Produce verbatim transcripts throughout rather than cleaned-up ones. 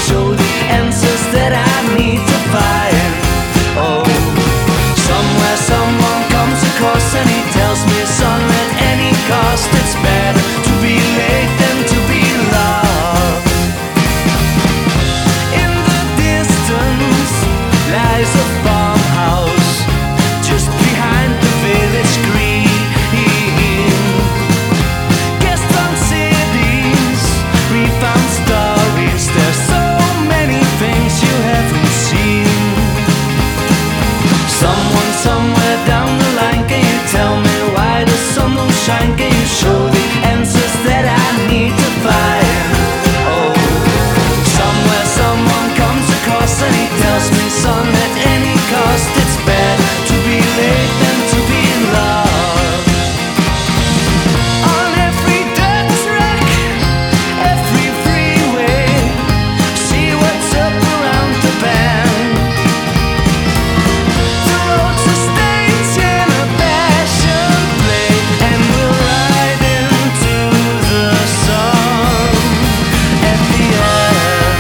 show the answers that I need to find? Oh, somewhere someone comes across and he tells me, son, at any cost it's better to be late than to be loved. In the distance lies a farmhouse just behind the village green. Gaston cities, refound stories, there's so many things you haven't seen. Someone somewhere down the line, can you tell me why the sun don't shine? Can you show the answers that I need to find? Oh, somewhere someone comes across and he tells me, son, at any cost it's better to be late than to be in love. On every dirt track, every freeway, see what's up around the bend. The road's a stage and a passion play, and we'll ride into the sun at the end.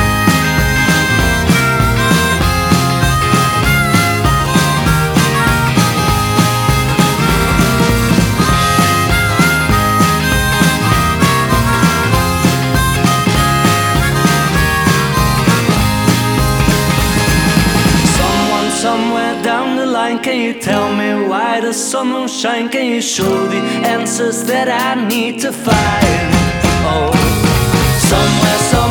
Someone somewhere down the line, can you tell me why the sun won't shine? Can you show the answers that I need to find? Oh, somewhere, somewhere